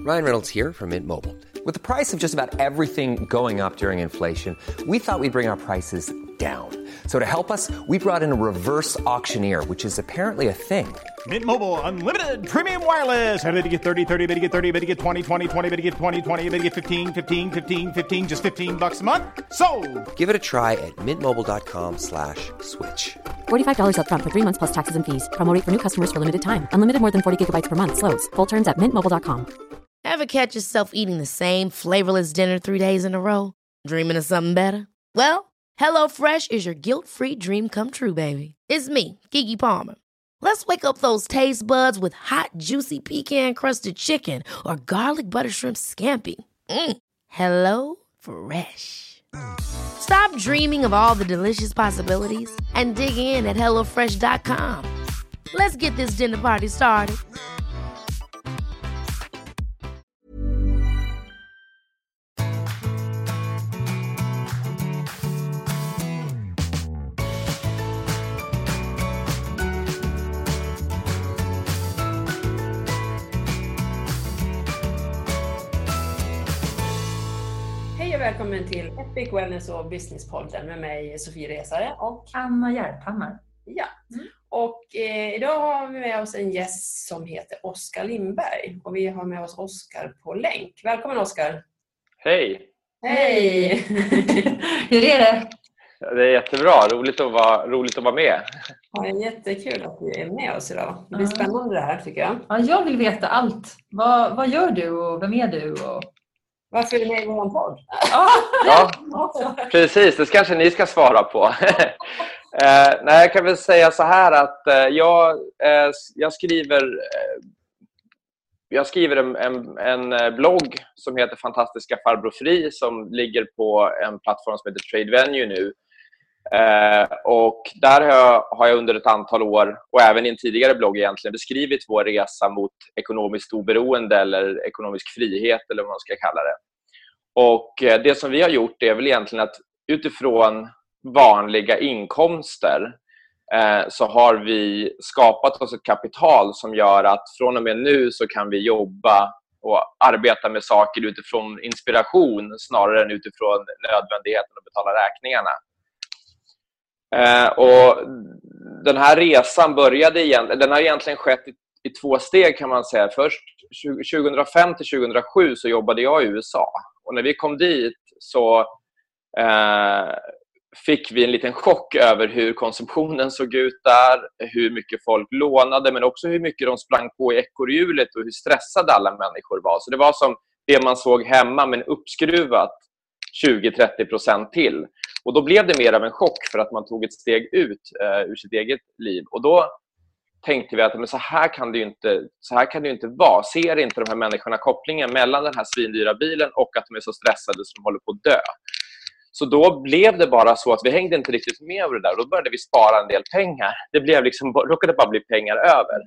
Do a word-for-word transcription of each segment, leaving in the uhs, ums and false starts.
Ryan Reynolds here from Mint Mobile. With the price of just about everything going up during inflation, we thought we'd bring our prices down. So to help us, we brought in a reverse auctioneer, which is apparently a thing. Mint Mobile Unlimited Premium Wireless. How to get thirty, thirty, how to get thirty, how to get twenty, twenty, twenty, how to get twenty, twenty, how to get fifteen, fifteen, fifteen, fifteen, just fifteen bucks a month? Sold! Give it a try at mintmobile.com slash switch. forty-five dollars up front for three months plus taxes and fees. Promo rate for new customers for limited time. Unlimited more than forty gigabytes per month. Slows full terms at mint mobile dot com. Ever catch yourself eating the same flavorless dinner three days in a row? Dreaming of something better? Well, HelloFresh is your guilt-free dream come true, baby. It's me, Keke Palmer. Let's wake up those taste buds with hot, juicy pecan-crusted chicken or garlic butter shrimp scampi. Mm. Hello Fresh. Stop dreaming of all the delicious possibilities and dig in at hello fresh dot com. Let's get this dinner party started. Välkommen till Epic Wellness och Businesspodden med mig Sofie Resare och Anna Järphammar. Ja, mm. och eh, idag har vi med oss en gäst som heter Oskar Lindberg och vi har med oss Oskar på länk. Välkommen Oskar. Hej! Hej! Hur är det? Det är jättebra, roligt att vara, roligt att vara med. Ja, det är jättekul att du är med oss idag. Det blir spännande det här tycker jag. Ja, jag vill veta allt. Vad, vad gör du och vem är du? Och... Varför är du med i vår podd? Ja, precis. Det kanske ni ska svara på. eh, nej, jag kan väl säga så här att eh, jag, eh, jag skriver, eh, jag skriver en, en, en blogg som heter Fantastiska Farbror Fri som ligger på en plattform som heter Trade Venue nu. Eh, och där har jag, har jag under ett antal år och även i en tidigare blogg egentligen beskrivit vår resa mot ekonomiskt oberoende eller ekonomisk frihet eller vad man ska kalla det. Och eh, det som vi har gjort är väl egentligen att utifrån vanliga inkomster eh, så har vi skapat oss ett kapital som gör att från och med nu så kan vi jobba och arbeta med saker utifrån inspiration snarare än utifrån nödvändigheten att betala räkningarna. Eh, och den här resan började igen, den har egentligen skett i, i två steg kan man säga. Först tjugohundrafem till tjugohundrasju så jobbade jag i U S A. Och när vi kom dit så eh, fick vi en liten chock över hur konsumtionen såg ut där, hur mycket folk lånade men också hur mycket de sprang på i ekorrhjulet och hur stressade alla människor var. Så det var som det man såg hemma men uppskruvat tjugo till trettio procent till. Och då blev det mer av en chock för att man tog ett steg ut eh, ur sitt eget liv. Och då tänkte vi att men så, här kan det ju inte, så här kan det ju inte vara. Ser inte de här människorna kopplingen mellan den här svindyra bilen och att de är så stressade som de håller på att dö? Så då blev det bara så att vi hängde inte riktigt med över det där. Då började vi spara en del pengar. Det blev liksom, råkade bara bli pengar över.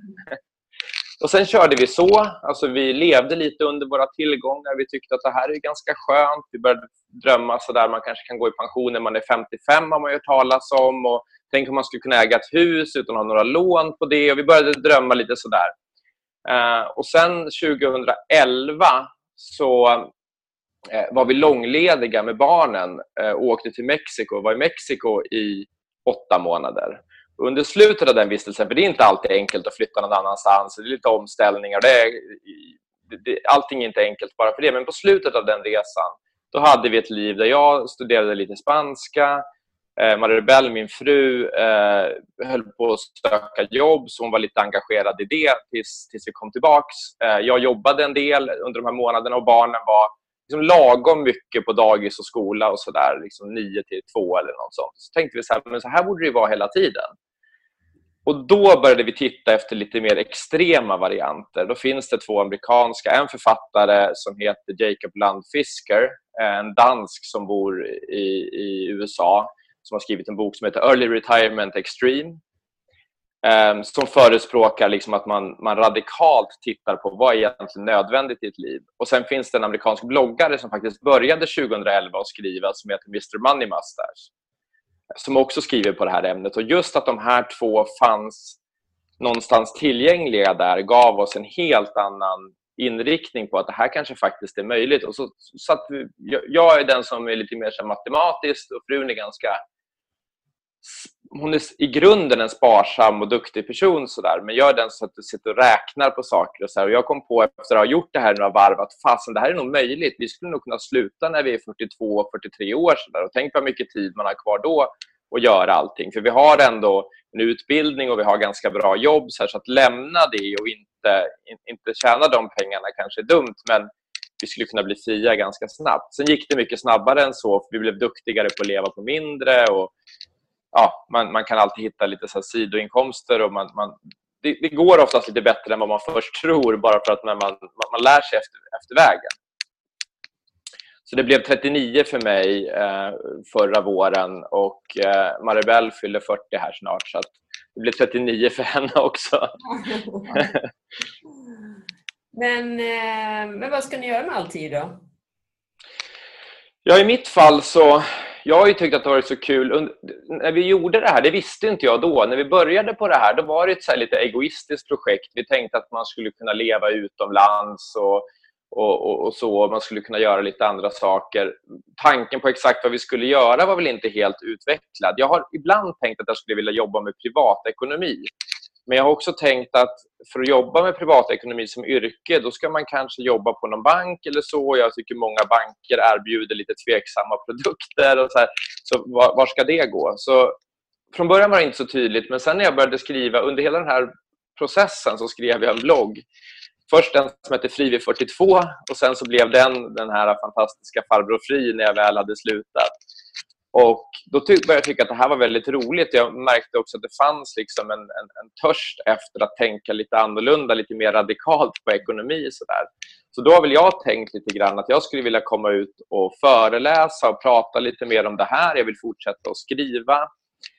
Och sen körde vi så, alltså vi levde lite under våra tillgångar. Vi tyckte att det här är ganska skönt. Vi började drömma så där man kanske kan gå i pension när man är femtiofem har man ju talas om. Och tänk om man skulle kunna äga ett hus utan att ha några lån på det. Och vi började drömma lite sådär. Uh, och sen tjugohundraelva så uh, var vi långlediga med barnen uh, och åkte till Mexiko. Var i Mexiko i åtta månader. Under slutet av den vistelsen, för det är inte alltid enkelt att flytta någon annanstans, det är lite omställningar, det är, det, allting är inte enkelt bara för det, men på slutet av den resan, då hade vi ett liv där jag studerade lite spanska, eh, Maribel, min fru, eh, höll på att söka jobb, så hon var lite engagerad i det tills, tills vi kom tillbaks. Eh, jag jobbade en del under de här månaderna och barnen var liksom lagom mycket på dagis och skola och sådär, liksom nio till två eller något sånt. Så tänkte vi så här, men så här borde det vara hela tiden. Och då började vi titta efter lite mer extrema varianter. Då finns det två amerikanska, en författare som heter Jacob Lund Fisker, en dansk som bor i, i U S A, som har skrivit en bok som heter Early Retirement Extreme. Um, som förespråkar liksom att man, man radikalt tittar på vad är egentligen nödvändigt i ett liv. Och sen finns det en amerikansk bloggare som faktiskt började tjugohundraelva att skriva som heter mister Money Mustache, som också skriver på det här ämnet. Och just att de här två fanns någonstans tillgängliga där gav oss en helt annan inriktning på att det här kanske faktiskt är möjligt. Och så, så att vi, jag, jag är den som är lite mer så matematisk och frun är ganska... Hon är i grunden en sparsam och duktig person så där, men jag är den som sitter och räknar på saker och så här. Och jag kom på efter att ha gjort det här några varv att fasen, det här är nog möjligt. Vi skulle nog kunna sluta när vi är fyrtiotvå fyrtiotre år så där. Och tänk på hur mycket tid man har kvar då att göra allting. För vi har ändå en utbildning och vi har ganska bra jobb så, här, så att lämna det och inte, inte tjäna de pengarna kanske är dumt, men vi skulle kunna bli fria ganska snabbt. Sen gick det mycket snabbare än så, för vi blev duktigare på att leva på mindre och ja, man, man kan alltid hitta lite så här sidoinkomster och man, man, det, det går oftast lite bättre än vad man först tror, bara för att när man, man, man lär sig efter, efter vägen. Så det blev trettionio för mig eh, förra våren och eh, Maribel fyller fyrtio här snart, så att det blir trettionio för henne också. men, eh, men vad ska ni göra med all tid då? Ja, i mitt fall så... Jag har ju tyckt att det har varit så kul. När vi gjorde det här, det visste inte jag då. När vi började på det här, då var det ett så här lite egoistiskt projekt. Vi tänkte att man skulle kunna leva utomlands och, och, och, och så. Man skulle kunna göra lite andra saker. Tanken på exakt vad vi skulle göra var väl inte helt utvecklad. Jag har ibland tänkt att jag skulle vilja jobba med privatekonomi. Men jag har också tänkt att för att jobba med privatekonomi som yrke, då ska man kanske jobba på någon bank eller så. Jag tycker många banker erbjuder lite tveksamma produkter och så här. Så var, var ska det gå? Så från början var det inte så tydligt, men sen när jag började skriva, under hela den här processen så skrev jag en blogg. Först den som heter Fri vid fyrtiotvå och sen så blev den den här fantastiska Farbror Fri när jag väl hade slutat. Och då ty- började jag tycka att det här var väldigt roligt. Jag märkte också att det fanns liksom en, en, en törst efter att tänka lite annorlunda, lite mer radikalt på ekonomi. Så, där. Så då har väl jag tänkt lite grann att jag skulle vilja komma ut och föreläsa och prata lite mer om det här. Jag vill fortsätta att skriva.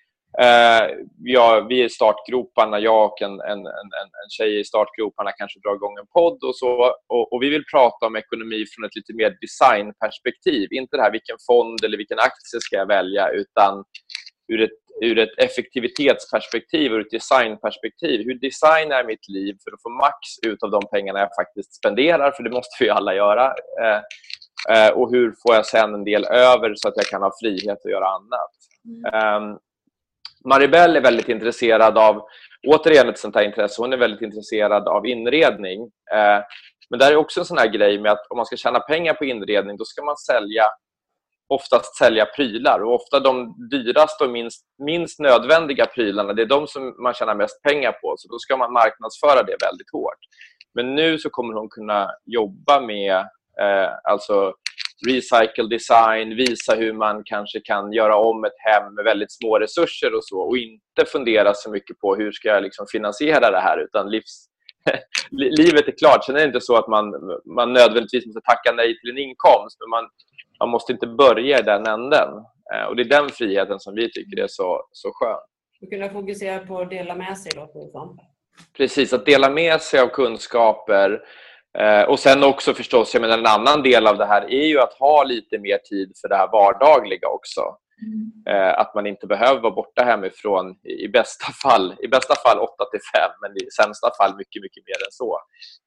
Eh, ja, vi är i startgroparna, jag och en, en, en, en tjej i startgroparna kanske drar igång en podd och så. Och, och vi vill prata om ekonomi från ett lite mer designperspektiv. Inte det här vilken fond eller vilken aktie ska jag välja, utan ur ett, ur ett effektivitetsperspektiv, ur ett designperspektiv. Hur designar jag mitt liv för att få max ut av de pengarna jag faktiskt spenderar, för det måste vi alla göra. Eh, eh, och hur får jag sen en del över så att jag kan ha frihet att göra annat. Mm. Um, Maribel är väldigt intresserad av, återigen ett sånt här intresse, hon är väldigt intresserad av inredning. Eh, men där är också en sån här grej med att om man ska tjäna pengar på inredning, då ska man sälja, oftast sälja prylar. Och ofta de dyraste och minst, minst nödvändiga prylarna, det är de som man tjänar mest pengar på. Så då ska man marknadsföra det väldigt hårt. Men nu så kommer hon kunna jobba med eh, alltså recycle design, visa hur man kanske kan göra om ett hem med väldigt små resurser och så, och inte fundera så mycket på hur ska jag liksom finansiera det här, utan livs livet är klart. Sen är det inte så att man, man nödvändigtvis måste tacka nej till en inkomst, men man, man måste inte börja i den änden, och det är den friheten som vi tycker är så, så skön. Du kunna fokusera på att dela med sig, låter det som. Precis, att dela med sig av kunskaper. Eh, och sen också förstås, jag menar, en annan del av det här är ju att ha lite mer tid för det här vardagliga också. Mm. Eh, att man inte behöver vara borta hemifrån i, i bästa fall i bästa fall åtta till fem, men i sämsta fall mycket, mycket mer än så.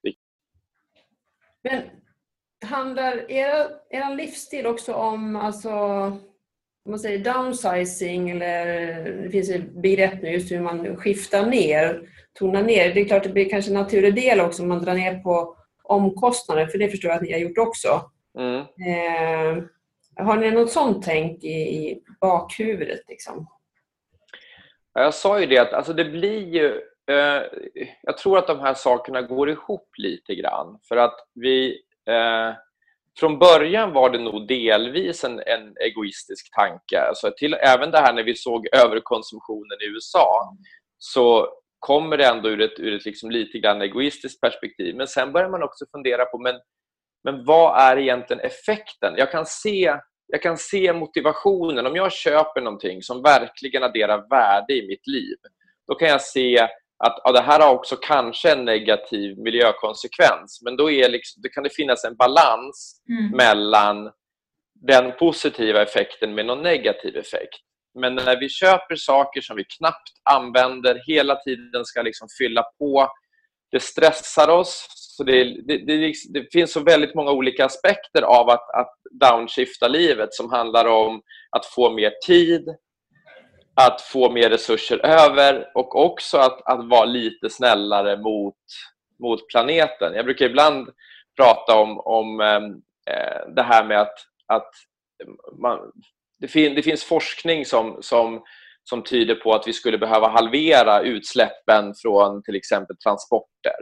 Men handlar er, er livsstil också om, alltså, om man säger downsizing, eller det finns ett begrepp nu just hur man skiftar ner, tonar ner. Det är klart att det blir kanske en naturlig del också om man drar ner på omkostnader, för det förstår jag att ni har gjort också. Mm. Eh, har ni något sånt tänk i, i bakhuvudet liksom? Jag sa ju det att alltså det blir ju, eh, jag tror att de här sakerna går ihop lite grann, för att vi eh, från början var det nog delvis en, en egoistisk tanke. Alltså till, även det här när vi såg överkonsumtionen i U S A, så kommer det ändå ur ett, ur ett liksom lite grann egoistiskt perspektiv. Men sen börjar man också fundera på, men, men vad är egentligen effekten? Jag kan se, jag kan se motivationen. Om jag köper någonting som verkligen adderar värde i mitt liv, då kan jag se att ja, det här har också kanske en negativ miljökonsekvens. Men då, är liksom, då kan det finnas en balans mm. mellan den positiva effekten med någon negativ effekt. Men när vi köper saker som vi knappt använder, hela tiden ska liksom fylla på, det stressar oss, Så det, det, det, det finns så väldigt många olika aspekter av att, att downshifta livet, som handlar om att få mer tid, att få mer resurser över, och också att, att vara lite snällare mot, mot planeten. Jag brukar ibland prata om, om eh, det här med att, att man, det, fin, det finns forskning som, som, som tyder på att vi skulle behöva halvera utsläppen från till exempel transporter.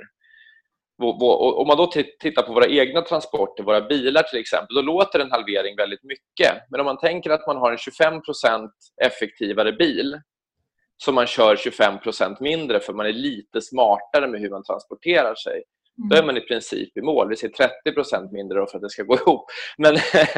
Om man då tittar på våra egna transporter, våra bilar till exempel, då låter en halvering väldigt mycket. Men om man tänker att man har en tjugofem procent effektivare bil, så man kör tjugofem procent mindre för man är lite smartare med hur man transporterar sig, mm. då är man i princip i mål. Vi ser trettio procent mindre då för att det ska gå ihop. Men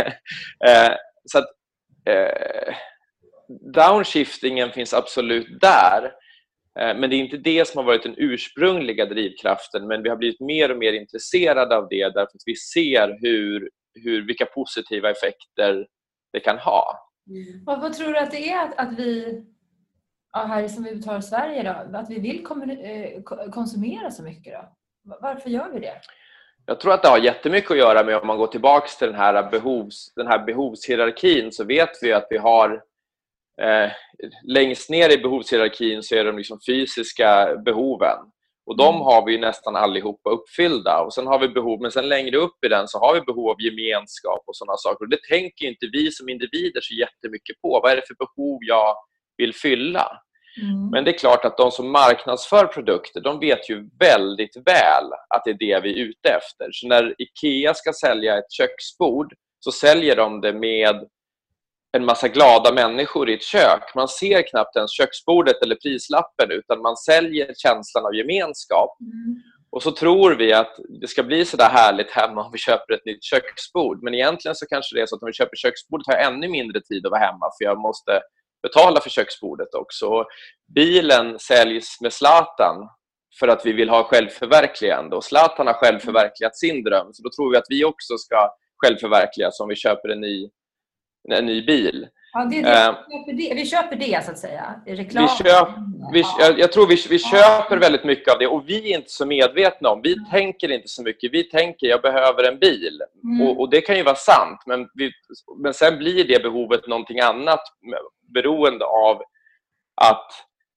eh, så att eh, downshiftingen finns absolut där. Men det är inte det som har varit den ursprungliga drivkraften, men vi har blivit mer och mer intresserade av det därför att vi ser hur, hur, vilka positiva effekter det kan ha. Mm. Och vad tror du att det är att, att vi, ja, här som vi tar i Sverige då, att vi vill konsumera så mycket då? Varför gör vi det? Jag tror att det har jättemycket att göra med, om man går tillbaka till den här, behovs, den här behovshierarkin, så vet vi att vi har Eh, längst ner i behovshierarkin så är de liksom fysiska behoven, och de har vi ju nästan allihopa uppfyllda, och sen har vi behov, men sen längre upp i den så har vi behov av gemenskap och sådana saker, och det tänker inte vi som individer så jättemycket på. Vad är det för behov jag vill fylla? Mm. Men det är klart att de som marknadsför produkter, de vet ju väldigt väl att det är det vi är ute efter. Så när IKEA ska sälja ett köksbord, så säljer de det med en massa glada människor i ett kök. Man ser knappt ens köksbordet eller prislappen, utan man säljer känslan av gemenskap. Mm. Och så tror vi att det ska bli så där härligt hemma om vi köper ett nytt köksbord. Men egentligen så kanske det är så att om vi köper köksbordet har jag ännu mindre tid att vara hemma, för jag måste betala för köksbordet också. Bilen säljs med Zlatan för att vi vill ha självförverkligande, och Zlatan har självförverkligat sin dröm. Så då tror vi att vi också ska självförverkligas om vi köper en ny en ny bil. Ja, det är det. Uh, vi, köper det. vi köper det så att säga. Reklam. Vi köp, vi, jag, jag tror vi, vi köper väldigt mycket av det, och vi är inte så medvetna om. Vi mm. tänker inte så mycket. Vi tänker jag behöver en bil. Mm. Och, och det kan ju vara sant, men, vi, men sen blir det behovet någonting annat beroende av att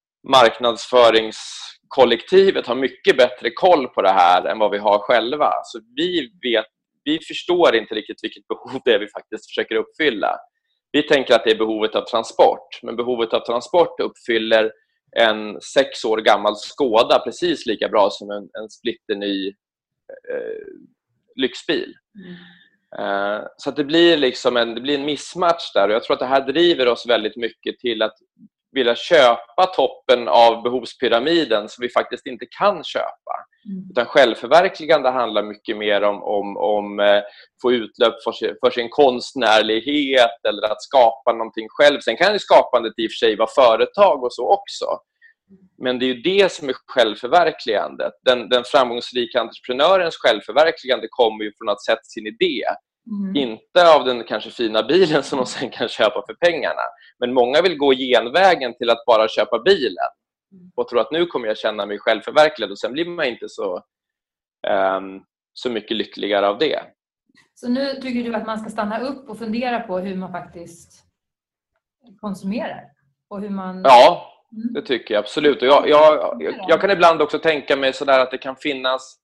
marknadsföringskollektivet har mycket bättre koll på det här än vad vi har själva. Så vi vet Vi förstår inte riktigt vilket behov det är vi faktiskt försöker uppfylla. Vi tänker att det är behovet av transport. Men behovet av transport uppfyller en sex år gammal Skoda precis lika bra som en, en splitterny eh, lyxbil. Mm. Eh, så att det blir liksom en, det blir en missmatch där. Och jag tror att det här driver oss väldigt mycket till att vilja köpa toppen av behovspyramiden som vi faktiskt inte kan köpa. Mm. Utan självförverkligande handlar mycket mer om, om, om eh, få utlöp för, sig, för sin konstnärlighet eller att skapa någonting själv. Sen kan ju skapandet i och för sig vara företag och så också. Men det är ju det som är självförverkligandet. Den, den framgångsrika entreprenörens självförverkligande kommer ju från att sätta sin idé. Mm. Inte av den kanske fina bilen som de sen kan köpa för pengarna. Men många vill gå genvägen till att bara köpa bilen. Och tror att nu kommer jag känna mig självförverkligad, och sen blir man inte så, um, så mycket lyckligare av det. Så nu tycker du att man ska stanna upp och fundera på hur man faktiskt konsumerar? Och hur man... Ja, det tycker jag absolut. Och jag, jag, jag, jag kan ibland också tänka mig sådär att det kan finnas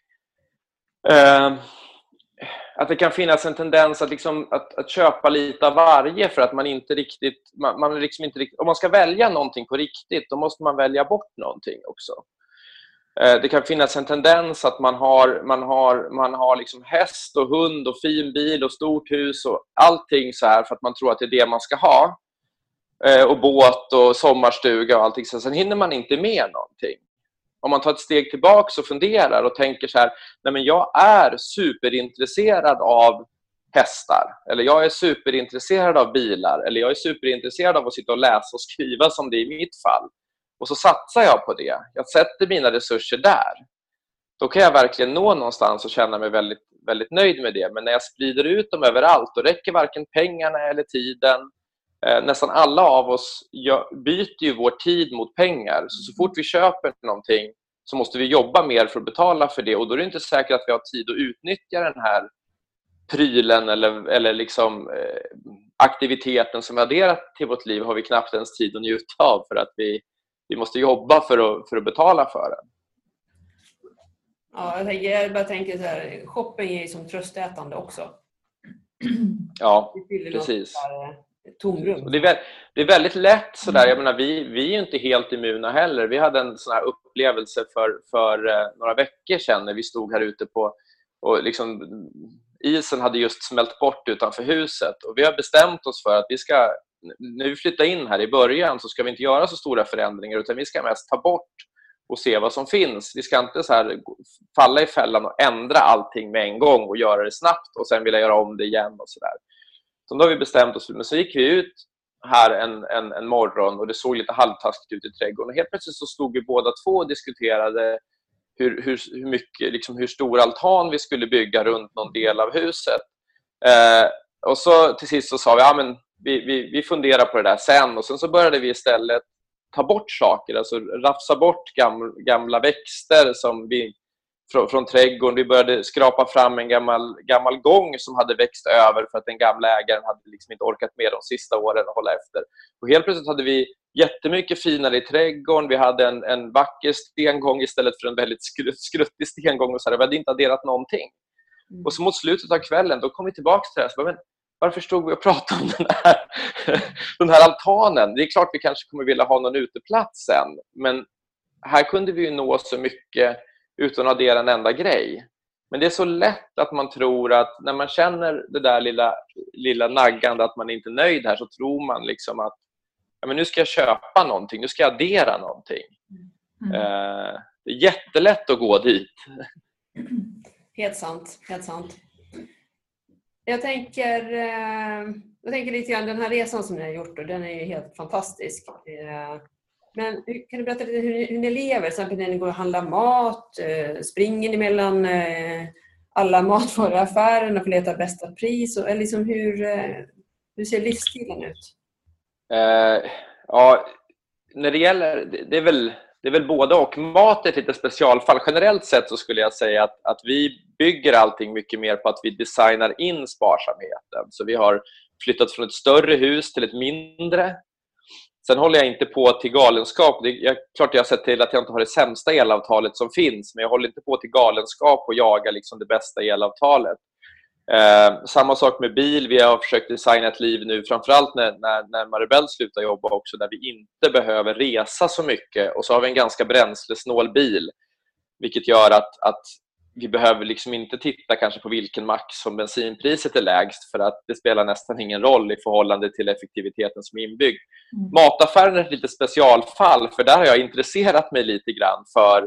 uh, att det kan finnas en tendens att, liksom, att, att köpa lite av varje, för att man inte riktigt, man, man liksom inte riktigt, om man ska välja någonting på riktigt, då måste man välja bort någonting också. Eh, det kan finnas en tendens att man har, man har, man har liksom häst och hund och fin bil och stort hus och allting så här för att man tror att det är det man ska ha. Eh, och båt och sommarstuga och allting. Så sen hinner man inte med någonting. Om man tar ett steg tillbaka och funderar och tänker så här, nej men jag är superintresserad av hästar, eller jag är superintresserad av bilar, eller jag är superintresserad av att sitta och läsa och skriva som det är i mitt fall. Och så satsar jag på det. Jag sätter mina resurser där. Då kan jag verkligen nå någonstans och känna mig väldigt, väldigt nöjd med det. Men när jag sprider ut dem överallt, då räcker varken pengarna eller tiden. Eh, nästan alla av oss byter ju vår tid mot pengar. Så, så fort vi köper någonting så måste vi jobba mer för att betala för det. Och då är det inte säkert att vi har tid att utnyttja den här prylen eller, eller liksom, eh, aktiviteten som vi adderat till vårt liv har vi knappt ens tid att njuta av för att vi, vi måste jobba för att, för att betala för den. Ja, jag, tänker, jag bara tänker så här, shopping är ju som tröstätande också. Ja, precis. Tomrum. Och det, är väl, det är väldigt lätt sådär, jag menar, vi, vi är ju inte helt immuna heller. Vi hade en sån här upplevelse för, för eh, några veckor sedan när vi stod här ute på, och liksom isen hade just smält bort utanför huset, och vi har bestämt oss för att vi ska, när vi flyttar in här i början så ska vi inte göra så stora förändringar, utan vi ska mest ta bort och se vad som finns. Vi ska inte så här falla i fällan och ändra allting med en gång och göra det snabbt och sen vilja göra om det igen och sådär. Så då har vi bestämt oss, men så gick vi ut här en, en, en morgon och det såg lite halvtaskigt ut i trädgården, och helt plötsligt så stod vi båda två och diskuterade hur, hur, hur, mycket, liksom hur stor altan vi skulle bygga runt någon del av huset. Eh, och så till sist så sa vi, ja, men vi, vi, vi funderar på det där sen, och sen så började vi istället ta bort saker, alltså rafsa bort gamla, gamla växter som vi, från, från trädgården. Vi började skrapa fram en gammal, gammal gång som hade växt över för att den gamla ägaren hade liksom inte orkat med de sista åren att hålla efter. Och helt plötsligt hade vi jättemycket finare i trädgården. Vi hade en, en vacker stengång istället för en väldigt skrutt, skruttig stengång. Och så här. Vi hade inte adderat någonting. Mm. Och så mot slutet av kvällen då kom vi tillbaka till det här. Så bara, men varför stod vi och pratade om den här, den här altanen? Det är klart vi kanske kommer vilja ha någon uteplats sen. Men här kunde vi ju nå så mycket utan att addera en enda grej. Men det är så lätt att man tror att när man känner det där lilla, lilla naggande att man är inte är nöjd här, så tror man liksom att ja, men nu ska jag köpa någonting, nu ska jag addera någonting. Mm. Eh, det är jättelätt att gå dit. Helt sant, helt sant. Jag tänker, jag tänker lite grann, den här resan som ni har gjort, och den är ju helt fantastisk. Men kan du berätta lite hur, hur ni lever? Till exempel när ni går och handlar mat, springer ni mellan alla matvaruaffärer och får leta bästa pris? Eller liksom hur, hur ser livsstilen ut? Uh, ja, när det gäller, det är väl, det är väl både och. Mat är ett lite specialfall. Generellt sett så skulle jag säga att, att vi bygger allting mycket mer på att vi designar in sparsamheten. Så vi har flyttat från ett större hus till ett mindre. Sen håller jag inte på till galenskap. Det är klart jag har sett till att jag inte har det sämsta elavtalet som finns, men jag håller inte på till galenskap och jaga liksom det bästa elavtalet. Eh, samma sak med bil. Vi har försökt designa ett liv nu, framförallt när, när, när Maribel slutar jobba också, där vi inte behöver resa så mycket, och så har vi en ganska bränslesnål bil, vilket gör att, att vi behöver liksom inte titta kanske på vilken max som bensinpriset är lägst, för att det spelar nästan ingen roll i förhållande till effektiviteten som är inbyggd. Mm. Mataffären är ett lite specialfall, för där har jag intresserat mig lite grann för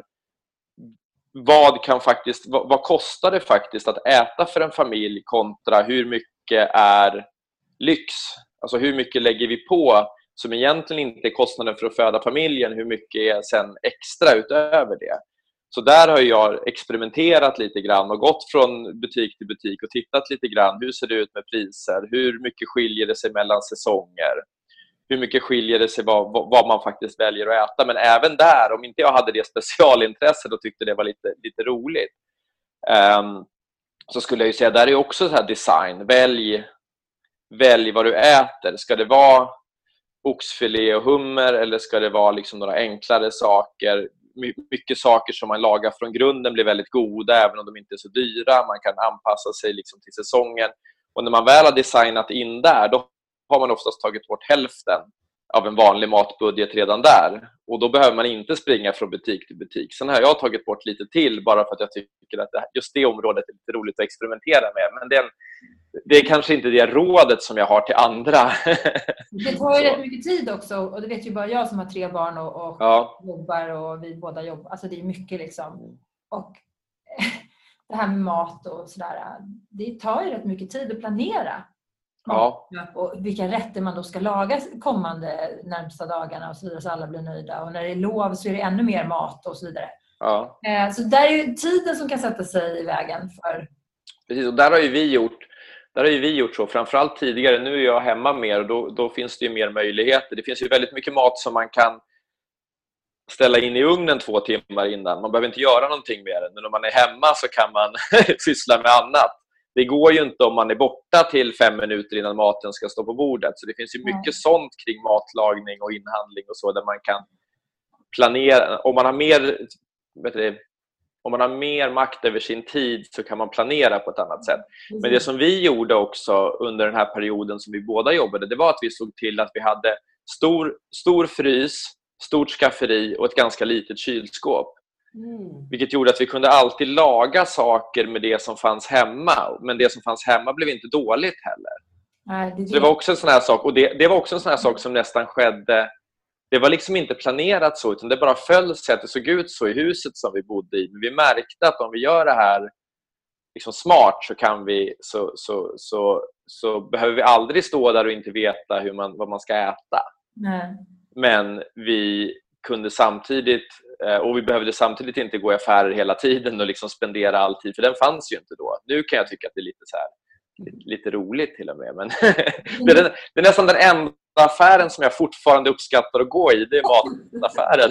vad kan faktiskt, vad, vad kostar det faktiskt att äta för en familj kontra hur mycket är lyx? Alltså hur mycket lägger vi på som egentligen inte är kostnaden för att föda familjen, hur mycket är sen extra utöver det? Så där har jag experimenterat lite grann och gått från butik till butik och tittat lite grann. Hur ser det ut med priser? Hur mycket skiljer det sig mellan säsonger? Hur mycket skiljer det sig vad, vad man faktiskt väljer att äta? Men även där, om inte jag hade det specialintresset och tyckte det var lite, lite roligt, um, så skulle jag ju säga, där är också så här design. Välj, välj vad du äter. Ska det vara oxfilé och hummer, eller ska det vara liksom några enklare saker? Mycket saker som man lagar från grunden blir väldigt goda, även om de inte är så dyra. Man kan anpassa sig liksom till säsongen. Och när man väl har designat in där, då har man oftast tagit bort hälften av en vanlig matbudget redan där. Och då behöver man inte springa från butik till butik. Sen har jag tagit bort lite till, bara för att jag tycker att just det området är lite roligt att experimentera med. Men det är, en, det är kanske inte det rådet som jag har till andra. Det tar ju rätt mycket tid också. Och det vet ju bara jag som har tre barn och, och ja. jobbar, och vi båda jobbar. Alltså det är mycket liksom. Och det här med mat och sådär, det tar ju rätt mycket tid att planera. Ja. Och vilka rätter man då ska laga kommande närmsta dagarna och så vidare, så alla blir nöjda. Och när det är lov så är det ännu mer mat och så vidare. Ja. Så där är ju tiden som kan sätta sig i vägen för... Precis, och där har ju vi gjort, där har ju vi gjort så. Framförallt tidigare, nu är jag hemma mer och då, då finns det ju mer möjligheter. Det finns ju väldigt mycket mat som man kan ställa in i ugnen två timmar innan. Man behöver inte göra någonting med det. Men om man är hemma så kan man syssla med annat. Det går ju inte om man är borta till fem minuter innan maten ska stå på bordet. Så det finns ju mycket mm. sånt kring matlagning och inhandling och så, där man kan planera. Om man har mer, vet du, om man har mer makt över sin tid så kan man planera på ett annat sätt. Men det som vi gjorde också under den här perioden som vi båda jobbade, det var att vi såg till att vi hade stor, stor frys, stort skafferi och ett ganska litet kylskåp. Mm. Vilket gjorde att vi kunde alltid laga saker med det som fanns hemma. Men det som fanns hemma blev inte dåligt heller. Nej, det, så det var också en sån här sak. Och det, det var också en sån här sak som nästan skedde. Det var liksom inte planerat så, utan det bara föll sig att det såg ut så i huset som vi bodde i. Men vi märkte att om vi gör det här liksom smart så kan vi så, så, så, så behöver vi aldrig stå där och inte veta hur man, vad man ska äta. Nej. Men vi kunde samtidigt, och vi behövde samtidigt inte gå i affärer hela tiden och liksom spendera all tid, för den fanns ju inte då. Nu kan jag tycka att det är lite så här, lite, lite roligt till och med, men det, är den, det är nästan den enda affären som jag fortfarande uppskattar att gå i, det är mataffären.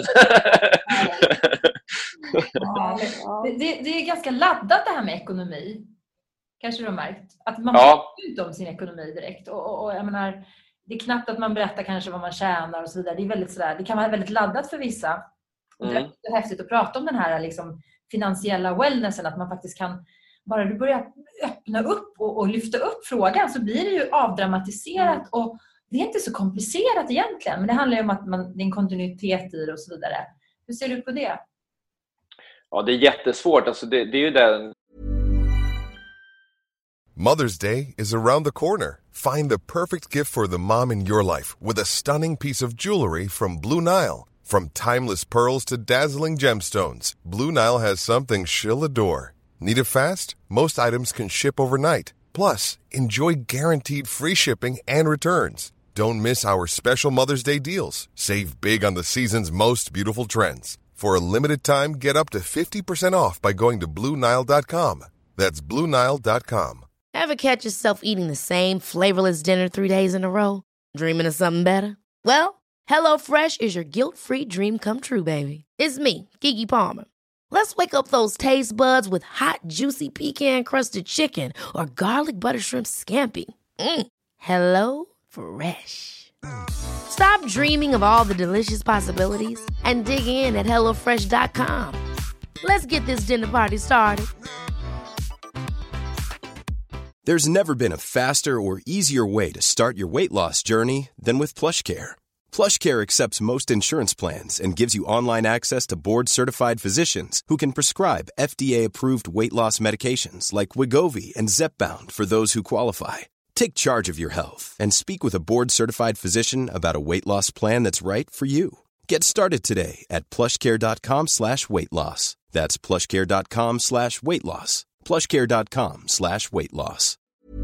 Ja, det, det är ganska laddat det här med ekonomi. Kanske du har märkt att man ja. pratar inte om sin ekonomi direkt, och, och, och jag menar, det är knappt att man berättar kanske vad man tjänar och så vidare. Det är väldigt sådär, det kan vara väldigt laddat för vissa. Mm. Det är häftigt att prata om den här liksom finansiella wellnessen, att man faktiskt kan, bara du börjar öppna upp och, och lyfta upp frågan, så blir det ju avdramatiserat. Mm. Och det är inte så komplicerat egentligen, men det handlar ju om att man, det är en kontinuitet i det och så vidare. Hur ser du på det? Ja, det är jättesvårt. Alltså det, det är ju den... Mother's Day is around the corner. Find the perfect gift for the mom in your life with a stunning piece of jewelry from Blue Nile. From timeless pearls to dazzling gemstones, Blue Nile has something she'll adore. Need it fast? Most items can ship overnight. Plus, enjoy guaranteed free shipping and returns. Don't miss our special Mother's Day deals. Save big on the season's most beautiful trends. For a limited time, get up to fifty percent off by going to Blue Nile dot com. That's Blue Nile dot com. Ever catch yourself eating the same flavorless dinner three days in a row? Dreaming of something better? Well, HelloFresh is your guilt-free dream come true, baby. It's me, Keke Palmer. Let's wake up those taste buds with hot, juicy pecan-crusted chicken or garlic butter shrimp scampi. Mm. Hello Fresh. Stop dreaming of all the delicious possibilities and dig in at hello fresh dot com. Let's get this dinner party started. There's never been a faster or easier way to start your weight loss journey than with PlushCare. PlushCare accepts most insurance plans and gives you online access to board-certified physicians who can prescribe F D A-approved weight loss medications like Wegovy and Zepbound for those who qualify. Take charge of your health and speak with a board-certified physician about a weight loss plan that's right for you. Get started today at plushcare.com slash weight loss. That's plushcare.com slash weight loss. plushcare.com slash weight loss.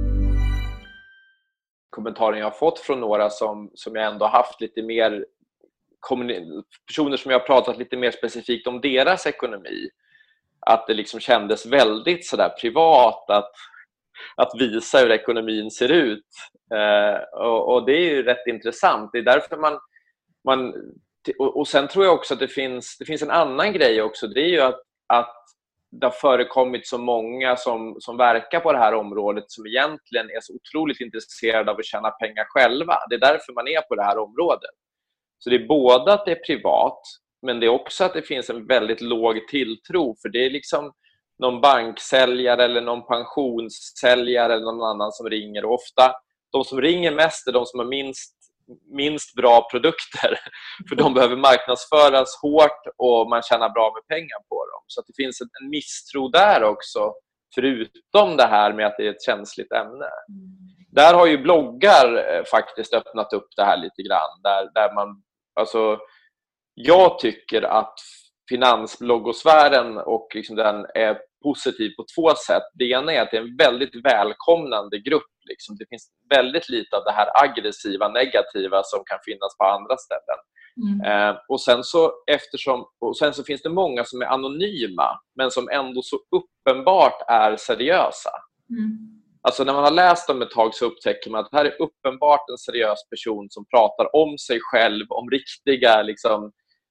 Kommentaren jag har fått från några som, som jag ändå haft lite mer personer som jag har pratat lite mer specifikt om deras ekonomi, att det liksom kändes väldigt sådär privat att, att visa hur ekonomin ser ut, eh, och, och det är ju rätt intressant. Det är därför man, man och, och sen tror jag också att det finns, det finns en annan grej också, det är ju att, att det har förekommit så många som, som verkar på det här området som egentligen är så otroligt intresserade av att tjäna pengar själva. Det är därför man är på det här området. Så det är både att det är privat, men det är också att det finns en väldigt låg tilltro. För det är liksom någon banksäljare eller någon pensionssäljare eller någon annan som ringer. Och ofta, de som ringer mest är de som har minst, minst bra produkter. För de behöver marknadsföras hårt och man tjänar bra med pengar på dem. Så att det finns en misstro där också, förutom det här med att det är ett känsligt ämne. Mm. Där har ju bloggar eh, faktiskt öppnat upp det här lite grann. Där, där man, alltså, jag tycker att finansbloggosfären och liksom den är positiv på två sätt. Det ena är att det är en väldigt välkomnande grupp. Liksom. Det finns väldigt lite av det här aggressiva, negativa som kan finnas på andra ställen. Mm. Eh, och, sen så, eftersom, och sen så finns det många som är anonyma men som ändå så uppenbart är seriösa. Mm. Alltså när man har läst dem ett tag så upptäcker man att det här är uppenbart en seriös person som pratar om sig själv, om riktiga liksom,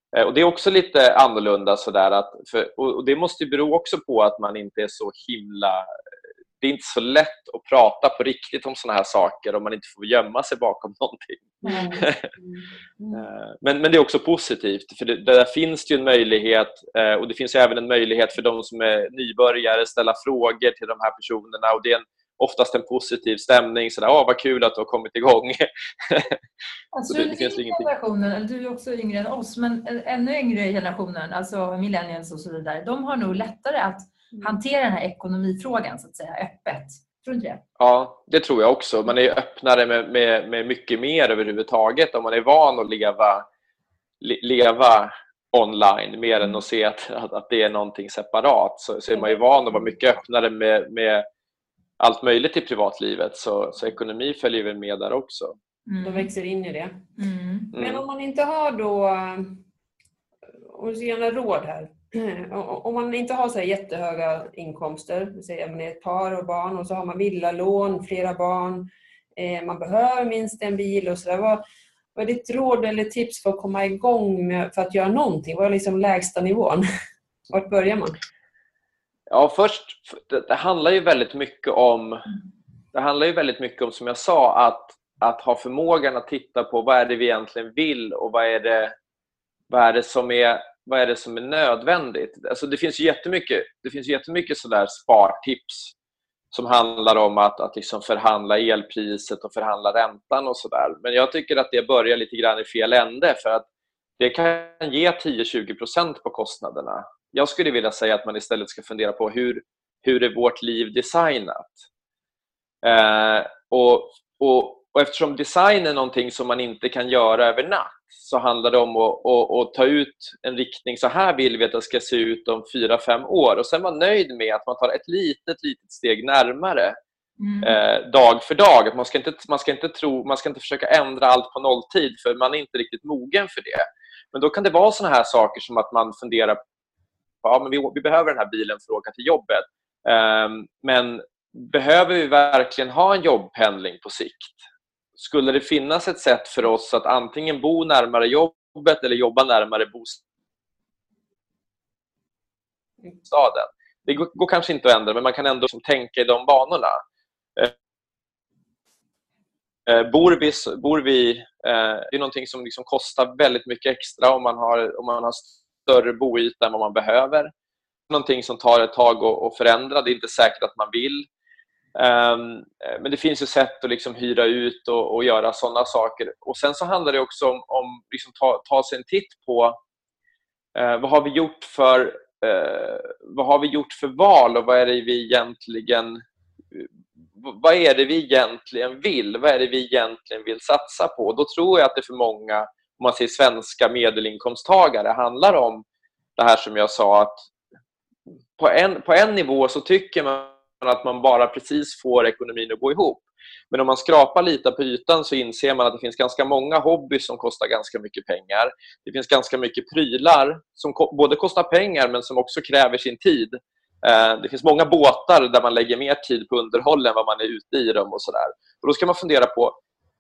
Och det är också lite annorlunda sådär att, för, och det måste ju bero också på att man inte är så himla, det är inte så lätt att prata på riktigt om såna här saker om man inte får gömma sig bakom någonting. Mm. Mm. men, men det är också positivt, för det, där finns det ju en möjlighet, och det finns ju även en möjlighet för de som är nybörjare ställa frågor till de här personerna, och det är en, oftast en positiv stämning, sådär, åh vad kul att du har kommit igång. Alltså, det, det finns ingenting. Generationen, du är också yngre än oss, men ännu yngre generationen, alltså millennials och så vidare, de har nog lättare att hantera den här ekonomifrågan så att säga öppet. Tror du det? Ja, det tror jag också. Man är öppnare med, med, med mycket mer överhuvudtaget om man är van att leva, le, leva online mer än att se att, att, att det är någonting separat. Så, så är man ju van att vara mycket öppnare med, med allt möjligt i privatlivet, så, så ekonomi följer väl med där också. Mm. De växer in i det. Mm. Men om man inte har då, om du gärna råd här, om man inte har så här jättehöga inkomster, säger man är ett par och barn och så har man villalån, flera barn, eh, man behöver minst en bil och sådär. Vad, vad är ditt råd eller tips för att komma igång med, för att göra någonting? Vad är liksom lägsta nivån? Vart börjar man? Ja, först, det, det handlar ju väldigt mycket om, det handlar ju väldigt mycket om, som jag sa, att, att ha förmågan att titta på vad är det vi egentligen vill och vad är det, vad är det som är vad är det som är nödvändigt. Alltså det finns jättemycket, det finns jättemycket sådär spartips som handlar om att, att liksom förhandla elpriset och förhandla räntan och sådär. Men jag tycker att det börjar lite grann i fel ände, för att det kan ge tio till tjugo procent på kostnaderna. Jag skulle vilja säga att man istället ska fundera på hur, hur är vårt liv designat? Eh, och, och, och eftersom design är någonting som man inte kan göra över natt, så handlar det om att, att, att ta ut en riktning. Så här vill vi att det ska se ut om fyra, fem år. Och sen vara nöjd med att man tar ett litet, litet steg närmare mm. eh, dag för dag. Att man, ska inte, man, ska inte tro, man ska inte försöka ändra allt på nolltid, för man är inte riktigt mogen för det. Men då kan det vara såna här saker som att man funderar på, ja, men vi, vi behöver den här bilen för att åka till jobbet. Eh, men behöver vi verkligen ha en jobbpendling på sikt? Skulle det finnas ett sätt för oss att antingen bo närmare jobbet eller jobba närmare bostaden? Det går, går kanske inte att ändra, men man kan ändå liksom tänka i de banorna. Eh, bor vi, bor vi eh, det är någonting som liksom kostar väldigt mycket extra om man har, om man har större boyta än vad man behöver. Någonting som tar ett tag att, att förändra. Det är inte säkert att man vill. Um, men det finns ju sätt att liksom hyra ut och, och göra sådana saker. Och sen så handlar det också om, om liksom ta, ta sig en titt på uh, vad har vi gjort för uh, vad har vi gjort för val, och vad är det vi egentligen vad är det vi egentligen vill vad är det vi egentligen vill satsa på. Och då tror jag att det för många, om man säger svenska medelinkomsttagare, handlar om det här som jag sa, att på en, på en nivå så tycker man att man bara precis får ekonomin att gå ihop. Men om man skrapar lite på ytan så inser man att det finns ganska många hobbys som kostar ganska mycket pengar. Det finns ganska mycket prylar som ko- både kostar pengar men som också kräver sin tid. Eh, det finns många båtar där man lägger mer tid på underhåll än vad man är ute i dem och sådär. Och då ska man fundera på,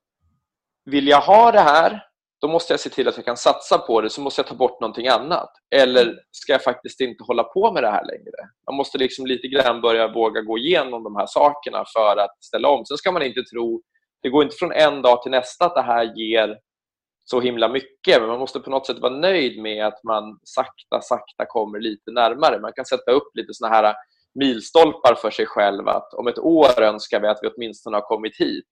vill jag ha det här? Då måste jag se till att jag kan satsa på det, så måste jag ta bort någonting annat. Eller ska jag faktiskt inte hålla på med det här längre? Man måste liksom lite grann börja våga gå igenom de här sakerna för att ställa om. Sen ska man inte tro, det går inte från en dag till nästa att det här ger så himla mycket. Men man måste på något sätt vara nöjd med att man sakta, sakta kommer lite närmare. Man kan sätta upp lite såna här milstolpar för sig själv. Att om ett år önskar vi att vi åtminstone har kommit hit.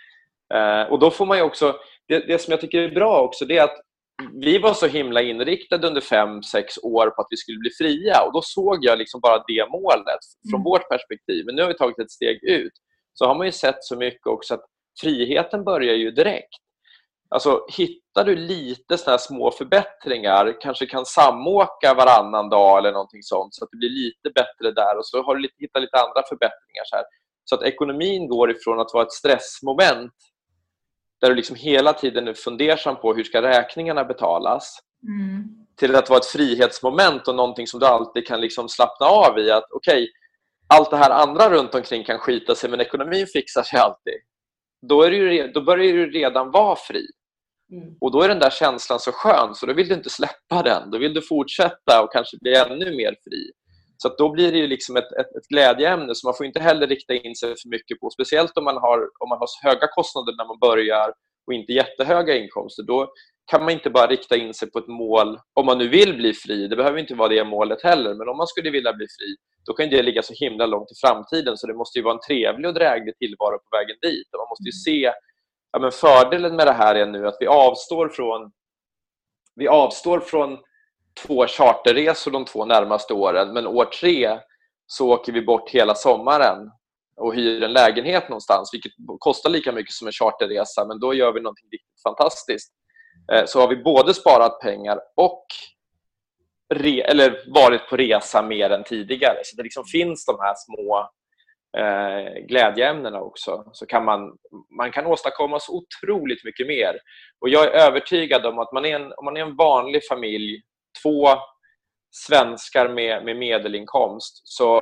Och då får man ju också, det, det som jag tycker är bra också, det är att vi var så himla inriktade under fem, sex år på att vi skulle bli fria, och då såg jag liksom bara det målet från mm. vårt perspektiv. Men nu har vi tagit ett steg ut, så har man ju sett så mycket också att friheten börjar ju direkt. Alltså hittar du lite såna här små förbättringar, kanske kan samåka varannan dag eller någonting sånt, så att det blir lite bättre där, och så har du lite, hittat lite andra förbättringar så här. Så att ekonomin går ifrån att vara ett stressmoment där du liksom hela tiden är fundersam på hur ska räkningarna betalas, mm. till att vara ett frihetsmoment och någonting som du alltid kan liksom slappna av i. Att okej, okay, allt det här andra runt omkring kan skita sig, men ekonomin fixar sig alltid. Då, är du, då börjar du redan vara fri. Mm. Och då är den där känslan så skön, så då vill du inte släppa den. Då vill du fortsätta och kanske bli ännu mer fri. Så att då blir det ju liksom ett, ett, ett glädjeämne, så man får inte heller rikta in sig för mycket på. Speciellt om man har, om man har höga kostnader när man börjar och inte jättehöga inkomster. Då kan man inte bara rikta in sig på ett mål. Om man nu vill bli fri, det behöver inte vara det målet heller. Men om man skulle vilja bli fri, då kan det ligga så himla långt i framtiden. Så det måste ju vara en trevlig och dräglig tillvaro på vägen dit. Och man måste ju se, ja, men fördelen med det här är nu att vi avstår från vi avstår från två charterresor de två närmaste åren, men år tre så åker vi bort hela sommaren och hyr en lägenhet någonstans, vilket kostar lika mycket som en charterresa, men då gör vi någonting riktigt fantastiskt. Så har vi både sparat pengar och re- eller varit på resa mer än tidigare. Så det liksom finns de här små eh, glädjeämnena också. Så kan man, man kan åstadkomma så otroligt mycket mer. Och jag är övertygad om att man är en, om man är en vanlig familj, två svenskar med, med medelinkomst, så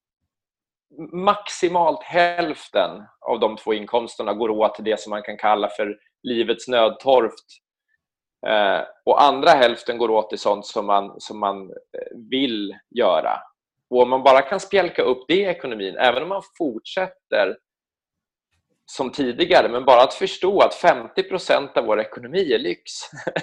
maximalt hälften av de två inkomsterna går åt till det som man kan kalla för livets nödtorft. Eh, och andra hälften går åt till sånt som man, som man vill göra. Och om man bara kan spjälka upp det i ekonomin, även om man fortsätter som tidigare, men bara att förstå att femtio procent av vår ekonomi är lyx.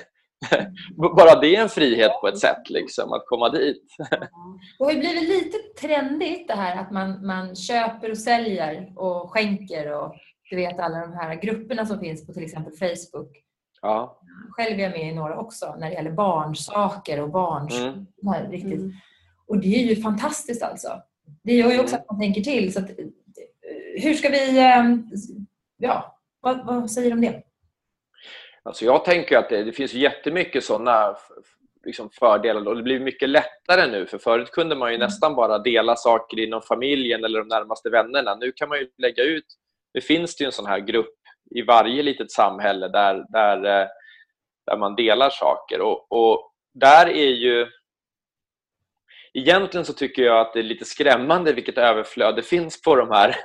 Bara det är en frihet på ett sätt, liksom, att komma dit. Det har ju blivit lite trendigt det här att man, man köper och säljer och skänker, och du vet alla de här grupperna som finns på till exempel Facebook. Ja. Själv är jag med i några också när det gäller barnsaker och barns mm. här, riktigt. Mm. Och det är ju fantastiskt alltså. Det gör ju också mm. att man tänker till. Så att, hur ska vi, ja, vad, vad säger du om det? Alltså jag tänker att det, det finns jättemycket sådana liksom fördelar, och det blir mycket lättare nu, för förut kunde man ju mm. nästan bara dela saker inom familjen eller de närmaste vännerna. Nu kan man ju lägga ut, det finns det ju en sån här grupp i varje litet samhälle där, där, där man delar saker, och, och där är ju egentligen så tycker jag att det är lite skrämmande vilket överflöd det finns på de här.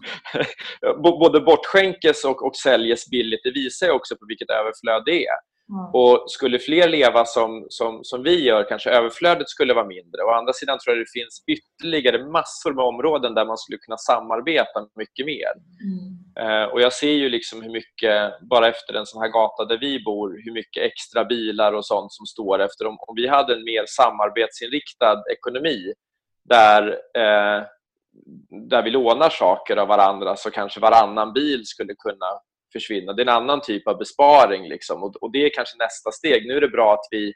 Både bortskänkes och, och säljes billigt. Det visar ju också på vilket överflöd det är. Mm. Och skulle fler leva som, som, som vi gör, kanske överflödet skulle vara mindre. Å andra sidan tror jag det finns ytterligare massor med områden där man skulle kunna samarbeta mycket mer. Mm. Uh, och jag ser ju liksom hur mycket, bara efter en sån här gata där vi bor, hur mycket extra bilar och sånt som står efter. Om, om vi hade en mer samarbetsinriktad ekonomi där, uh, där vi lånar saker av varandra, så kanske varannan bil skulle kunna försvinna. Det är en annan typ av besparing liksom. och, och det är kanske nästa steg. Nu är det bra att vi,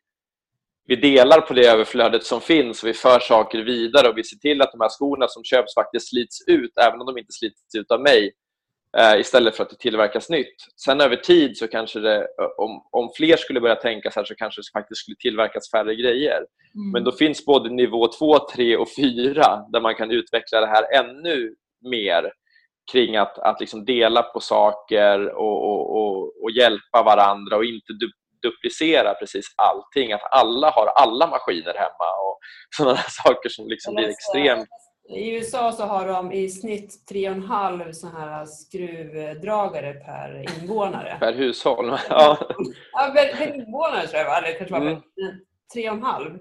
vi delar på det överflödet som finns, och vi för saker vidare, och vi ser till att de här skorna som köps faktiskt slits ut, även om de inte slits ut av mig, eh, istället för att det tillverkas nytt. Sen över tid så kanske det, om, om fler skulle börja tänka så här, så kanske det faktiskt skulle tillverkas färre grejer. Mm. Men då finns både nivå två, tre och fyra där man kan utveckla det här ännu mer kring att, att liksom dela på saker och, och, och, och hjälpa varandra, och inte du, duplicera precis allting. Att alla har alla maskiner hemma och sådana saker som liksom blir extremt. I U S A så har de i snitt tre och en halv sån här skruvdragare per invånare. Per hushåll? Ja, ja per, per invånare tror jag var. Eller kanske var mm. tre och en halv.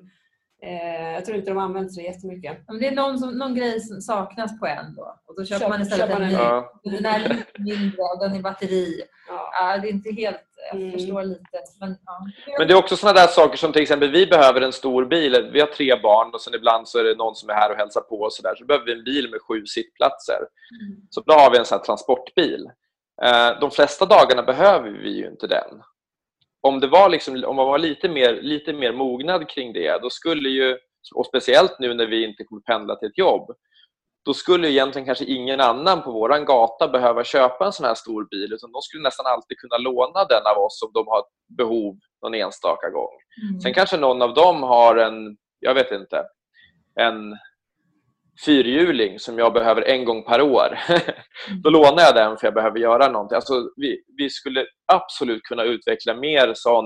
Eh, jag tror inte de använder det jättemycket. Men det är någon, som, någon grej som saknas på en då. Och då köper Köp, man istället en ny. Ja. Den är lite mindre och den är batteri. Ja. Ja, det är inte helt, jag mm. förstår lite. Men, ja. Men det är också sådana där saker som till exempel, vi behöver en stor bil. Vi har tre barn, och sen ibland så är det någon som är här och hälsar på och så där. Så behöver vi en bil med sju sittplatser. Mm. Så då har vi en sån här transportbil. Eh, de flesta dagarna behöver vi ju inte den. Om det var liksom, om man var lite mer, lite mer mognad kring det, då skulle ju, och speciellt nu när vi inte kommer pendla till ett jobb, då skulle egentligen kanske ingen annan på våran gata behöva köpa en sån här stor bil, utan de skulle nästan alltid kunna låna den av oss om de har behov någon enstaka gång. Mm. Sen kanske någon av dem har en, jag vet inte, en fyrhjuling som jag behöver en gång per år. Då lånar jag den för jag behöver göra någonting. Alltså, vi, vi skulle absolut kunna utveckla mer sån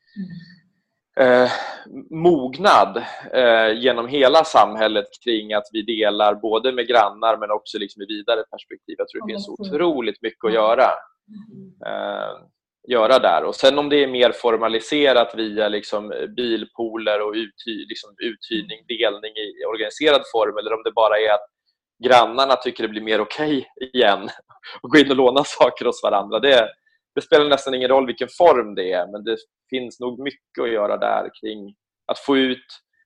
eh, mognad eh, genom hela samhället kring att vi delar både med grannar men också liksom i vidare perspektiv. Jag tror det finns otroligt mycket att göra. Eh, göra där. Och sen om det är mer formaliserat via liksom bilpooler och uthy, liksom uthyrning, delning i organiserad form, eller om det bara är att grannarna tycker det blir mer okej igen och gå in och låna saker hos varandra. Det, det spelar nästan ingen roll vilken form det är, men det finns nog mycket att göra där kring att få ut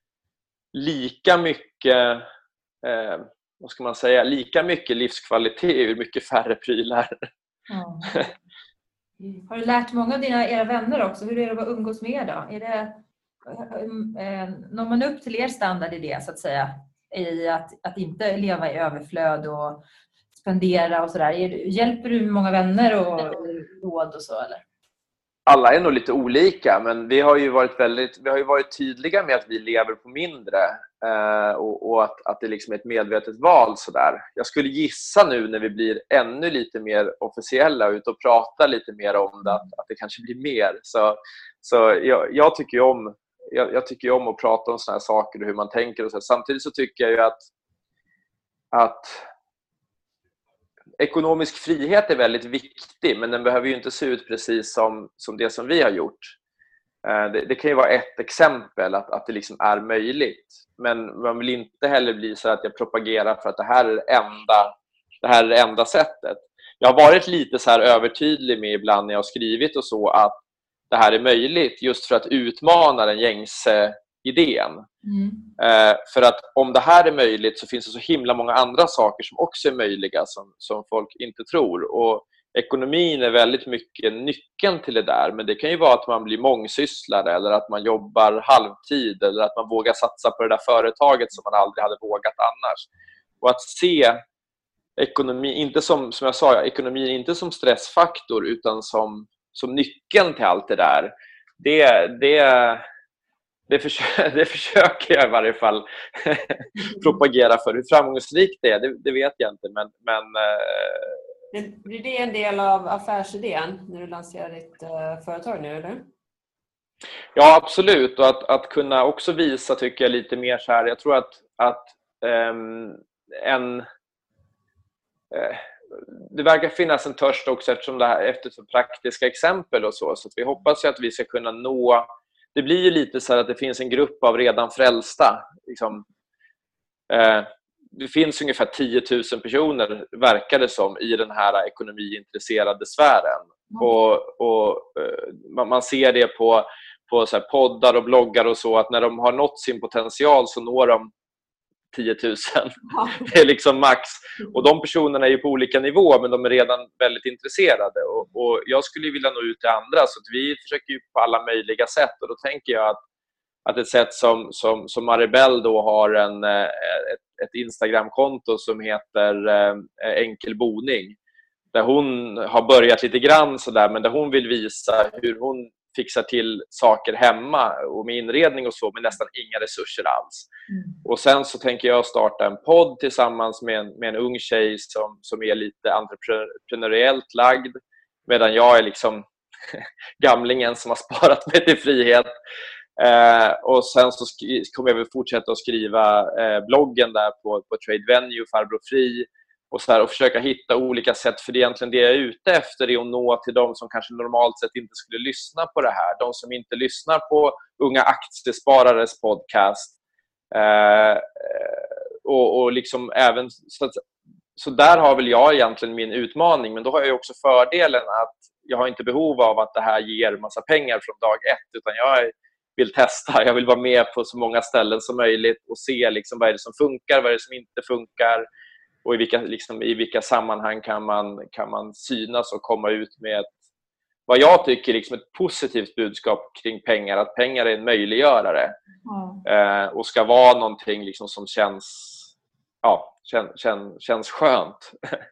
lika mycket eh, vad ska man säga, lika mycket livskvalitet ur mycket färre prylar. Mm. Har du lärt många av dina era vänner också? Hur är det att umgås med er då? Är det, eh, når man upp till er standard i det, så att säga? I att, att inte leva i överflöd och spendera och sådär. Hjälper du många vänner och råd och så, eller? Alla är nog lite olika, men vi har ju varit väldigt, vi har ju varit tydliga med att vi lever på mindre eh, och, och att, att det liksom är ett medvetet val sådär. Jag skulle gissa nu när vi blir ännu lite mer officiella och ut och pratar lite mer om det, att, att det kanske blir mer. Så, så jag, jag tycker ju om jag, jag tycker ju om att prata om såna här saker och hur man tänker och så. Samtidigt så tycker jag ju att att ekonomisk frihet är väldigt viktig, men den behöver ju inte se ut precis som, som det som vi har gjort. Det, det kan ju vara ett exempel att, att det liksom är möjligt, men man vill inte heller bli så att jag propagerar för att det här är det enda, det här är det enda sättet. Jag har varit lite så här övertydlig med ibland när jag har skrivit och så att det här är möjligt, just för att utmana den gängse idén. Mm. Eh, för att om det här är möjligt så finns det så himla många andra saker som också är möjliga som, som folk inte tror. Och ekonomin är väldigt mycket nyckeln till det där, men det kan ju vara att man blir mångsysslare eller att man jobbar halvtid eller att man vågar satsa på det där företaget som man aldrig hade vågat annars. Och att se ekonomi, inte som, som jag sa, ekonomin inte som stressfaktor utan som, som nyckeln till allt det där, det, det Det, försöker, det försöker jag i varje fall propagera för. Hur framgångsrikt det är, det, det vet jag inte. Men, men, eh... Blir det en del av affärsidén när du lanserar ditt eh, företag nu, eller? Ja, absolut. Och att, att kunna också visa, tycker jag, lite mer så här. Jag tror att, att um, en... Uh, det verkar finnas en törst också eftersom det här, efter så praktiska exempel och så. Så att vi hoppas ju att vi ska kunna nå... Det blir ju lite så här att det finns en grupp av redan frälsta. Liksom, eh, det finns ungefär tio tusen personer, verkar det som, i den här ekonomiintresserade sfären. Mm. Och, och eh, man ser det på, på så här poddar och bloggar och så, att när de har nått sin potential så når de tio tusen. Ja. Det är liksom max. Och de personerna är ju på olika nivåer, men de är redan väldigt intresserade. Och, och jag skulle vilja nå ut till andra, så att vi försöker ju på alla möjliga sätt. Och då tänker jag att, att ett sätt som, som, som Maribel då har en, ett, ett Instagram-konto som heter eh, Enkel boning. Där hon har börjat lite grann sådär, men där hon vill visa hur hon fixar till saker hemma och med inredning och så, med nästan inga resurser alls. Mm. Och sen så tänker jag starta en podd tillsammans med en, med en ung tjej som, som är lite entreprenöriellt lagd, medan jag är liksom gamlingen som har sparat mig till frihet. Eh, och sen så sk- kommer jag väl fortsätta att skriva eh, bloggen där på, på Trade Venue, Farbror Fri. Och, så här, och försöka hitta olika sätt, för det är egentligen det jag är ute efter, är att nå till de som kanske normalt sett inte skulle lyssna på det här. De som inte lyssnar på Unga Aktiesparares podcast. Eh, och, och liksom även, så, att, så där har väl jag egentligen min utmaning, men då har jag också fördelen att jag har inte behov av att det här ger massa pengar från dag ett, utan jag vill testa. Jag vill vara med på så många ställen som möjligt och se liksom vad är det som funkar, vad är det som inte funkar. Och i vilka, liksom, i vilka sammanhang kan man, kan man synas och komma ut med ett, vad jag tycker liksom ett positivt budskap kring pengar. Att pengar är en möjliggörare. Mm. Eh, och ska vara någonting liksom som känns, ja, kän, kän, känns skönt.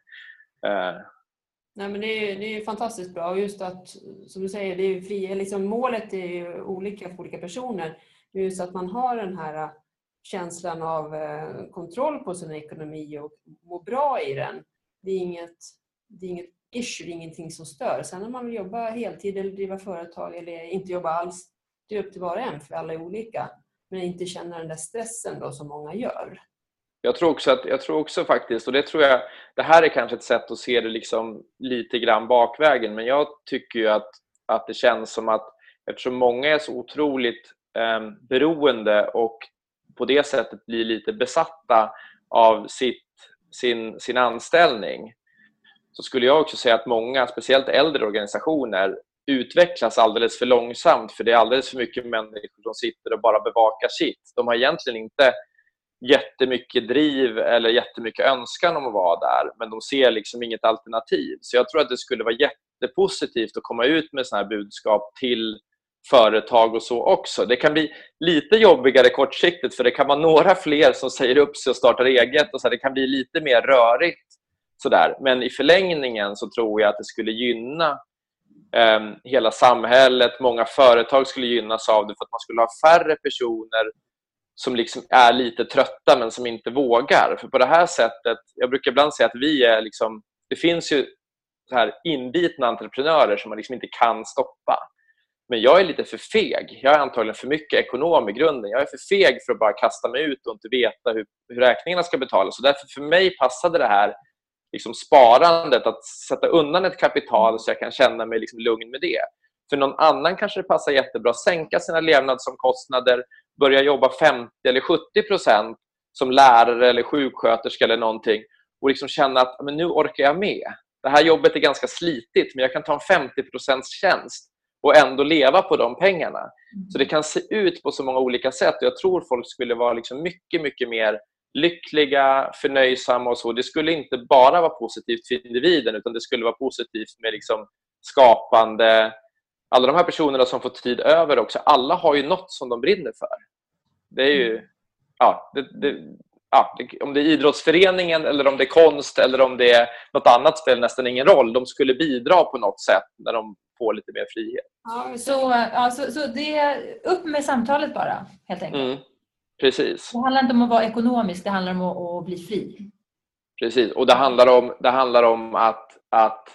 eh. Nej, men det är, det är fantastiskt bra. Och just att, som du säger, det är fri, liksom, målet är ju olika för olika personer. Just att man har den här känslan av eh, kontroll på sin ekonomi och må bra i den. Det är inget, det är inget issue, det är ingenting som stör. Sen om man vill jobba heltid eller driva företag eller inte jobba alls, det är upp till var och en, för alla är olika. Men inte känna den där stressen då som många gör. Jag tror också att, jag tror också faktiskt, och det tror jag, det här är kanske ett sätt att se det liksom lite grann bakvägen, men jag tycker ju att, att det känns som att eftersom många är så otroligt eh, beroende och på det sättet blir lite besatta av sitt, sin, sin anställning, så skulle jag också säga att många, speciellt äldre organisationer, utvecklas alldeles för långsamt, för det är alldeles för mycket människor som sitter och bara bevakar sitt. De har egentligen inte jättemycket driv eller jättemycket önskan om att vara där, men de ser liksom inget alternativ. Så jag tror att det skulle vara jättepositivt att komma ut med sådana här budskap till företag och så också. Det kan bli lite jobbigare kortsiktigt, för det kan vara några fler som säger upp sig och startar eget, och så här, det kan bli lite mer rörigt sådär. Men i förlängningen så tror jag att det skulle gynna eh, hela samhället. Många företag skulle gynnas av det, för att man skulle ha färre personer som liksom är lite trötta men som inte vågar. För på det här sättet, jag brukar ibland säga att vi är liksom, det finns ju så här inbitna entreprenörer som man liksom inte kan stoppa. Men jag är lite för feg. Jag är antagligen för mycket ekonom i grunden. Jag är för feg för att bara kasta mig ut och inte veta hur, hur räkningarna ska betalas. Så därför för mig passade det här liksom sparandet, att sätta undan ett kapital så jag kan känna mig liksom lugn med det. För någon annan kanske det passar jättebra, sänka sina levnadsomkostnader, börja jobba femtio eller sjuttio procent som lärare eller sjuksköterska eller någonting, och liksom känna att men nu orkar jag med. Det här jobbet är ganska slitigt, men jag kan ta en femtio procents tjänst och ändå leva på de pengarna. Mm. Så det kan se ut på så många olika sätt, och jag tror folk skulle vara liksom mycket, mycket mer lyckliga, förnöjsamma och så. Det skulle inte bara vara positivt för individen, utan det skulle vara positivt med liksom skapande. Alla de här personerna som får tid över också, alla har ju något som de brinner för. Det är ju, ja, det, det, ja det, om det är idrottsföreningen eller om det är konst eller om det är något annat, spelar nästan ingen roll. De skulle bidra på något sätt när de får lite mer frihet. Ja, så, ja, så, så det är upp med samtalet bara, helt enkelt. Mm, precis. Det handlar inte om att vara ekonomisk, det handlar om att, att bli fri. Precis, och det handlar om, det handlar om att, att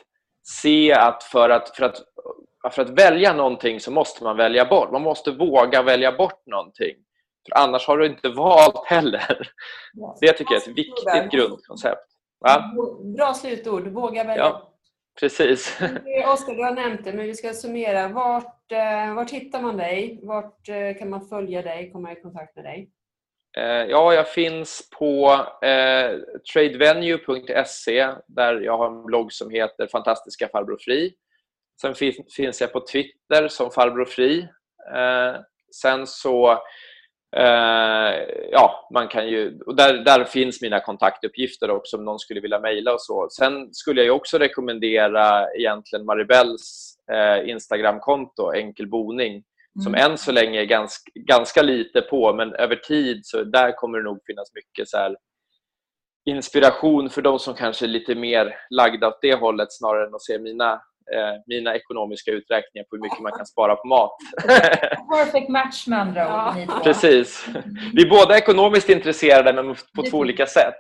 se att för att, för att för att välja någonting så måste man välja bort. Man måste våga välja bort någonting. För annars har du inte valt heller. Det tycker jag är ett viktigt grundkoncept. Va? Bra slutord. Våga välja. Ja, precis. Oskar, du har nämnt det, men vi ska summera. Vart, vart hittar man dig? Vart kan man följa dig? Komma i kontakt med dig? Ja, jag finns på eh, tradevenue punkt se, där jag har en blogg som heter Fantastiska Farbror Fri. Sen finns jag på Twitter som Farbror Fri. Eh, sen så, eh, ja, man kan ju, och där, där finns mina kontaktuppgifter också om någon skulle vilja mejla och så. Sen skulle jag ju också rekommendera egentligen Maribels eh, Instagramkonto, Enkel Boning, mm. som än så länge är ganska, ganska lite på, men över tid så där kommer det nog finnas mycket så här inspiration för de som kanske är lite mer lagda åt det hållet snarare än att se mina Eh, mina ekonomiska uträkningar på hur mycket man kan spara på mat. Perfect match med andra ord. Ja. Precis. Vi är båda ekonomiskt intresserade, men på två olika sätt.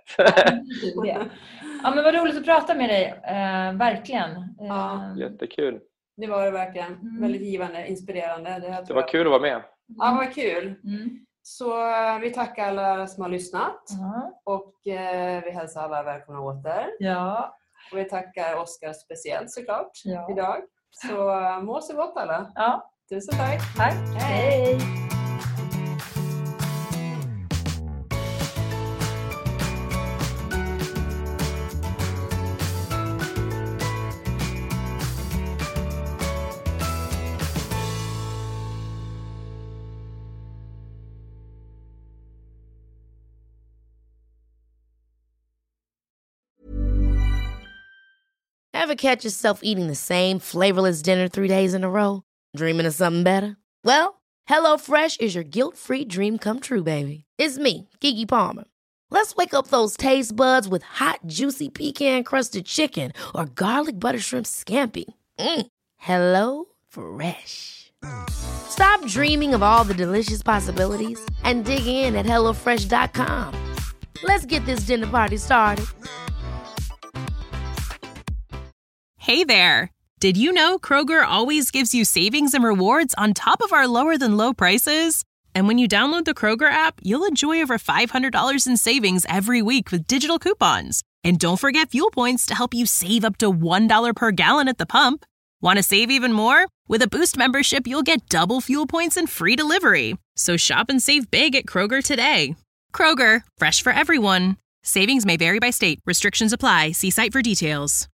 Ja, men vad roligt att prata med dig. Eh, verkligen. Ja. Jättekul. Det var det verkligen. Mm. Väldigt givande, inspirerande. Det, här det var jag... kul att vara med. Ja, vad kul. Mm. Så vi tackar alla som har lyssnat. Mm. Och eh, vi hälsar alla välkomna åter. Ja. Och vi tackar Oskar speciellt såklart ja. idag. Så må så gott alla. Ja. Tusen tack. Tack. Hej. Ever catch yourself eating the same flavorless dinner three days in a row? Dreaming of something better? Well, HelloFresh is your guilt-free dream come true, baby. It's me, Keke Palmer. Let's wake up those taste buds with hot, juicy pecan-crusted chicken or garlic butter shrimp scampi. Mm. Hello Fresh. Stop dreaming of all the delicious possibilities and dig in at hello fresh dot com. Let's get this dinner party started. Hey there! Did you know Kroger always gives you savings and rewards on top of our lower-than-low prices? And when you download the Kroger app, you'll enjoy over five hundred dollars in savings every week with digital coupons. And don't forget Fuel Points to help you save up to one dollar per gallon at the pump. Want to save even more? With a Boost membership, you'll get double fuel points and free delivery. So shop and save big at Kroger today. Kroger, fresh for everyone. Savings may vary by state. Restrictions apply. See site for details.